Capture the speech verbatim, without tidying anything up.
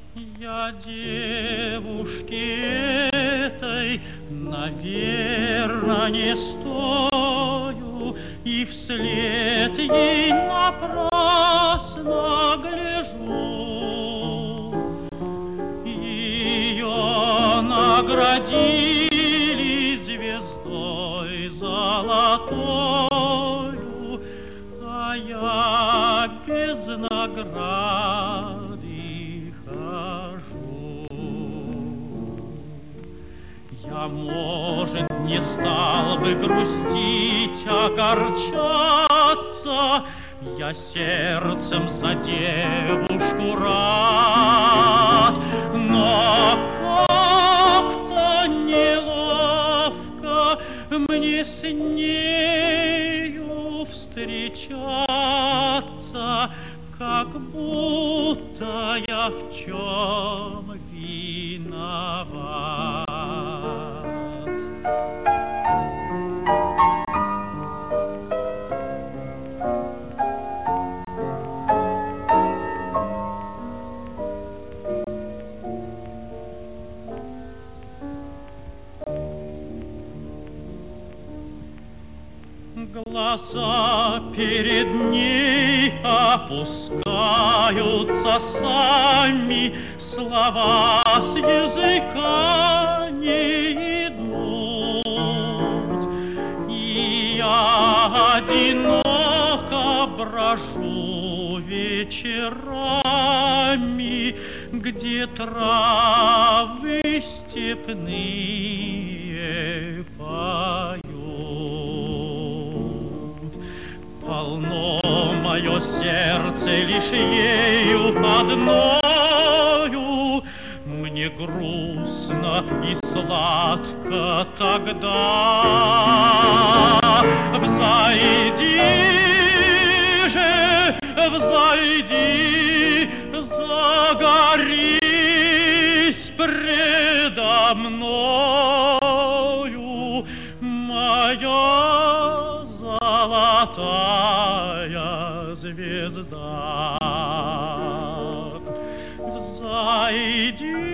Я девушке этой, наверно, не стою, и вслед ей напрасно гляжу. Ее наградили звездой золотою, а я без награды хожу. Я, может, не стал бы грустить, огорчаться, я сердцем за девушку рад, но как-то неловко мне с нею встречаться, как будто я в чем виноват. Глаза перед ней опускаются сами, слова с языка не идут. И я одиноко брожу вечерами, где травы степные поют. Полно мое сердце лишь ею одною, мне грустно и сладко тогда. Взойди же, взойди, загорись предо мною, моя золотая звезда. Взойди